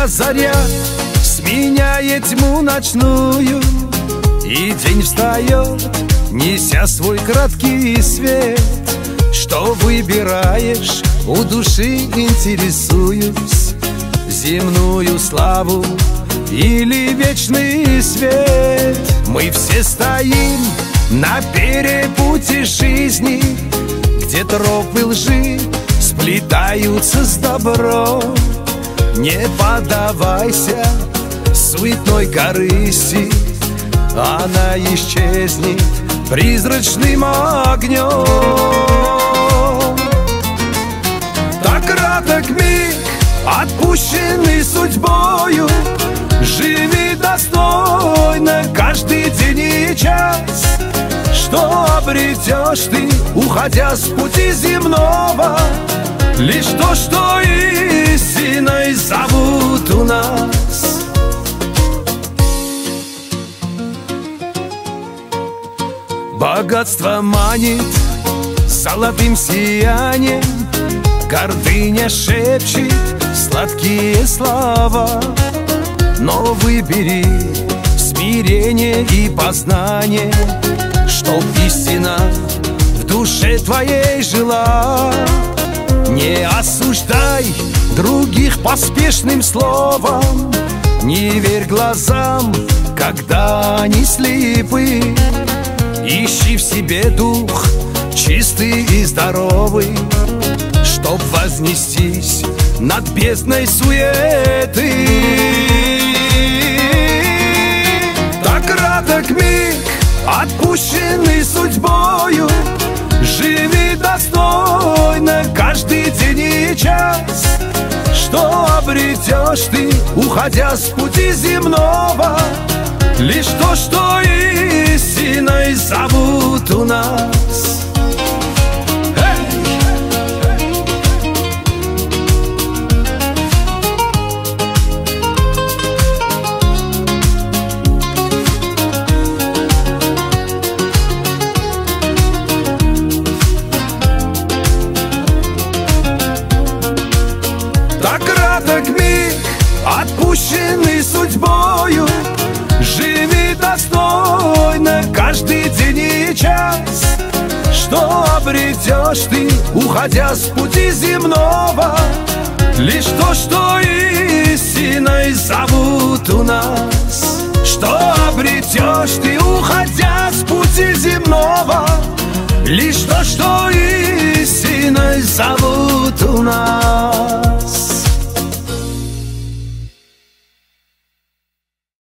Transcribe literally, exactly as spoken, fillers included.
заря сменяет тьму ночную, и день встает, неся свой краткий свет. Что выбираешь, у души интересуюсь: земную славу или вечный свет? Мы все стоим на перепуте жизни, где тропы лжи сплетаются с добром. Не поддавайся суетной корысти, она исчезнет призрачным огнем. Так краток миг, отпущенный судьбою, живи достойно каждый день и час. Что обретешь ты, уходя с пути земного? Лишь то, что истиной зовут у нас. Богатство манит золотым сиянием, гордыня шепчет сладкие слова. Но выбери смирение и познание, чтоб истина в душе твоей жила. Не осуждай других поспешным словом, не верь глазам, когда они слепы. Ищи в себе дух чистый и здоровый, чтоб вознестись над бездной суеты. Так краток миг, отпущенный судьбою, живи достойно каждый день и час. Что обретешь ты, уходя с пути земного? Лишь то, что истиной зовут у нас. Так краток миг, отпущенный судьбою, живи достойно каждый день и час. Что обретешь ты, уходя с пути земного? Лишь то, что истиной зовут у нас. Что обретешь ты, уходя с пути земного? Лишь то, что